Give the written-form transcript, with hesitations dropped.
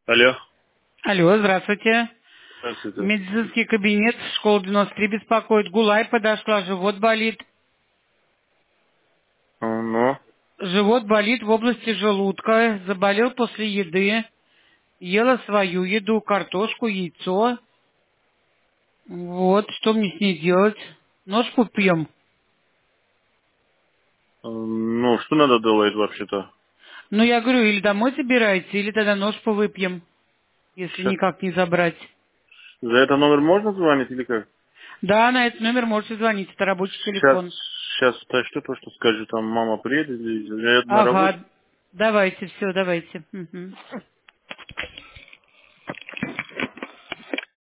Алло. Алло, здравствуйте. Здравствуйте. Медицинский кабинет, школа 93 беспокоит. Гулай подошла, живот болит. Ну, Живот болит в области желудка, заболел после еды. Ела свою еду, картошку, яйцо. Вот, что мне с ней делать? Ножку пьем. ну, что надо делать вообще-то? Ну, я говорю, или домой забирайте, или тогда ножку выпьем, если Ща- никак не забрать. За этот номер можно звонить или как? Да, на этот номер можете звонить, это рабочий Сейчас, телефон. сейчас подожду, то, что скажу, там мама приедет, или я на работе. Ага, давайте, все, давайте. Мгм.